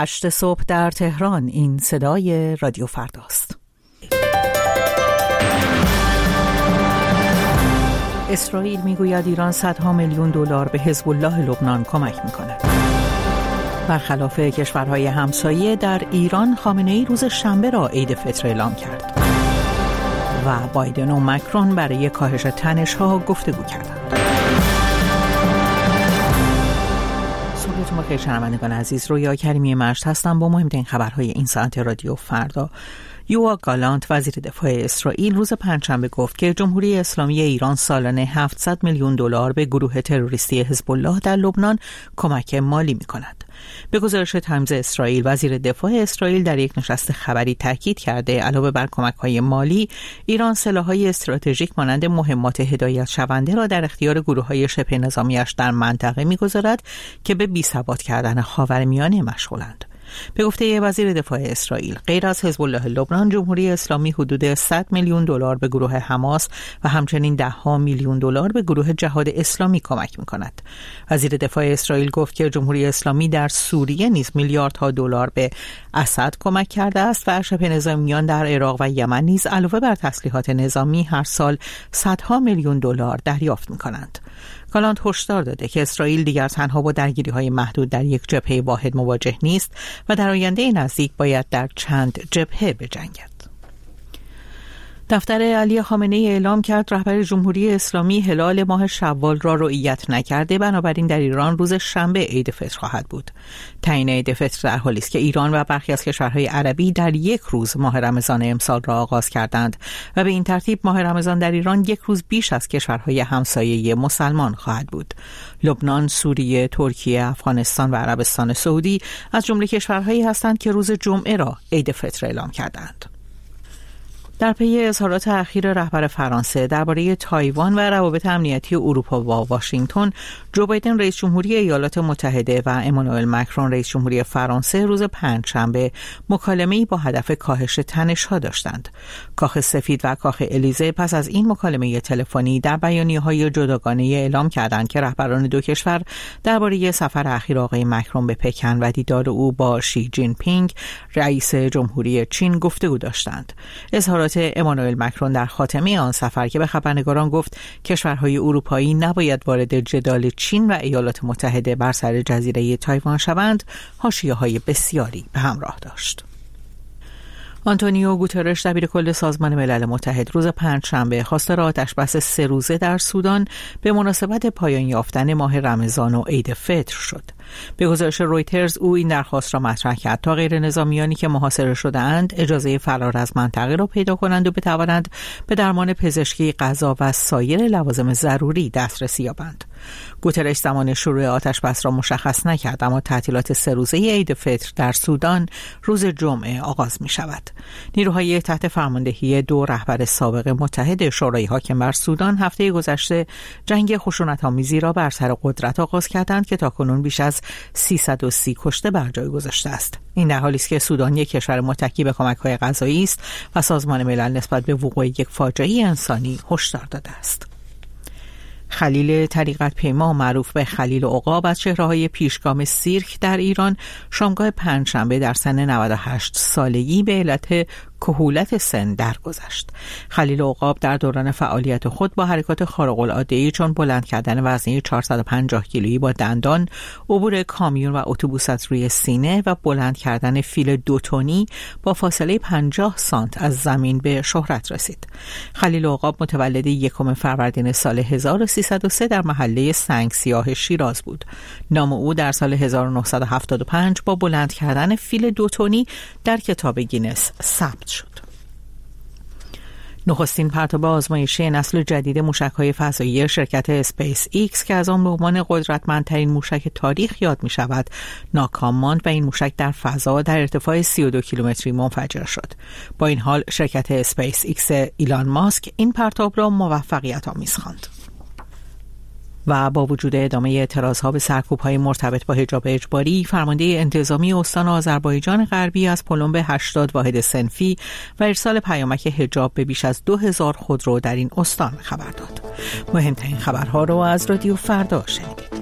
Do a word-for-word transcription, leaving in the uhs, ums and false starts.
هشت صبح در تهران. این صدای رادیو فرداست. اسرائیل میگوید ایران صدها میلیون دلار به حزب الله لبنان کمک میکنه. برخلاف کشورهای همسایه، در ایران خامنه‌ای روز شنبه را عید فطر اعلام کرد و بایدن و مکرون برای کاهش تنش‌ها گفتگو کردند. صبحتون بخیر شنوندگان عزیز، رویا کریمی مشت هستم با مهمترین خبرهای این ساعت رادیو فردا. یوآ گالانت وزیر دفاع اسرائیل روز پنجشنبه گفت که جمهوری اسلامی ایران سالانه هفتصد میلیون دلار به گروه تروریستی حزب الله در لبنان کمک مالی می‌کند. به گزارش تایمز اسرائیل، وزیر دفاع اسرائیل در یک نشست خبری تاکید کرده علاوه بر کمک‌های مالی، ایران سلاح‌های استراتژیک مانند مهمات هدایت شونده را در اختیار گروه‌های شبه نظامی‌اش در منطقه می‌گذارد که به بی‌ثبات کردن خاورمیانه مشغولند. به گفته وزیر دفاع اسرائیل، غیر از حزب الله لبنان، جمهوری اسلامی حدود صد میلیون دلار به گروه حماس و همچنین ده ها میلیون دلار به گروه جهاد اسلامی کمک می‌کند. وزیر دفاع اسرائیل گفت که جمهوری اسلامی در سوریه نیز میلیاردها دلار به اسد کمک کرده است و شبه نظامیان در عراق و یمن نیز علاوه بر تسلیحات نظامی هر سال صدها میلیون دلار دریافت می‌کنند. گالانت هشدار داده که اسرائیل دیگر تنها با درگیری‌های محدود در یک جبهه واحد مواجه نیست و در آینده نزدیک باید در چند جبهه بجنگد. دفتر علی خامنه‌ای اعلام کرد رهبر جمهوری اسلامی هلال ماه شوال را رعایت نکرده، بنابراین در ایران روز شنبه عید فطر خواهد بود. تعیین عید فطر در حالی است که ایران و برخی از کشورهای عربی در یک روز ماه رمضان امسال را آغاز کردند و به این ترتیب ماه رمضان در ایران یک روز بیش از کشورهای همسایه مسلمان خواهد بود. لبنان، سوریه، ترکیه، افغانستان و عربستان سعودی از جمله کشورهایی هستند که روز جمعه را عید فطر اعلام کردند. در پی اظهارات اخیر رهبر فرانسه درباره تایوان و روابط امنیتی اروپا با واشنگتن، جو بایدن رئیس جمهوری ایالات متحده و امانوئل مکرون رئیس جمهوری فرانسه روز پنجشنبه مکالمه‌ای با هدف کاهش تنش‌ها داشتند. کاخ سفید و کاخ الیزه پس از این مکالمه تلفنی در بیانیه‌های جداگانه اعلام کردند که رهبران دو کشور درباره سفر اخیر آقای مکرون به پکن و دیدار او با شی جین پینگ رئیس جمهوری چین گفتگو داشتند. اظهارات امانوئل مکرون در خاتمه آن سفر که به خبرنگاران گفت کشورهای اروپایی نباید وارد جدال چین و ایالات متحده بر سر جزیره تایوان شوند، حاشیه‌های بسیاری به همراه داشت. آنتونیو گوترش دبیرکل سازمان ملل متحد روز پنجشنبه خواستار آتش‌بس سه روزه در سودان به مناسبت پایان یافتن ماه رمضان و عید فطر شد. به گزارش رویترز او این درخواست را مطرح کرد تا غیر نظامیانی که محاصره شده‌اند اجازه فرار از منطقه را پیدا کنند و بتوانند به درمان پزشکی، غذا و سایر لوازم ضروری دسترسی یابند. گوترش زمان شروع آتش‌بس را مشخص نکرد، اما تعطیلات سه روزه عید فطر در سودان روز جمعه آغاز می شود. نیروهای تحت فرماندهی دو رهبر سابق متحد شورای حاکم بر سودان هفته گذشته جنگ خشونت‌آمیزی را بر سر قدرت آغاز کردند که تاکنون بیش از سیصد و سی کشته بر جای گذاشته است. این در حالی است که سودان یک کشور متکی به کمک‌های غذایی است و سازمان ملل نسبت به وقوع یک فاجعه انسانی هشدار داده است. خلیل طریقت پیما معروف به خلیل عقاب از چهره‌های پیشگام سیرک در ایران شامگاه پنجشنبه در سن نود و هشت سالگی به علت کهولت سن درگذشت. خلیل عقاب در دوران فعالیت خود با حرکات خارق‌العاده‌ای چون بلند کردن وزنه چهارصد و پنجاه کیلویی با دندان، عبور کامیون و اتوبوس از روی سینه و بلند کردن فیل دو تنی با فاصله پنجاه سانت از زمین به شهرت رسید. خلیل عقاب متولد یکم فروردین سال هزار و سیصد و سه در محله سنگ سیاه شیراز بود. نام او در سال هزار و نهصد و هفتاد و پنج با بلند کردن فیل دو تنی در کتاب گینس ثبت شد. نخستین پرتاب آزمایشی نسل جدید موشک‌های فضایی شرکت اسپیس ایکس که از آن به عنوان قدرتمندترین موشک تاریخ یاد می‌شود ناکام ماند و این موشک در فضا در ارتفاع سی و دو کیلومتری منفجر شد. با این حال شرکت اسپیس ایکس ایلان ماسک این پرتاب را موفقیت آمیز خواند. و با وجود ادامه اعتراضها به سرکوب‌های مرتبط با حجاب اجباری، فرمانده انتظامی استان آذربایجان غربی از پلمب هشتاد واحد صنفی و ارسال پیامک حجاب به بیش از دو هزار خودرو در این استان خبر داد. مهمترین خبرها رو از رادیو فردا شنیدید.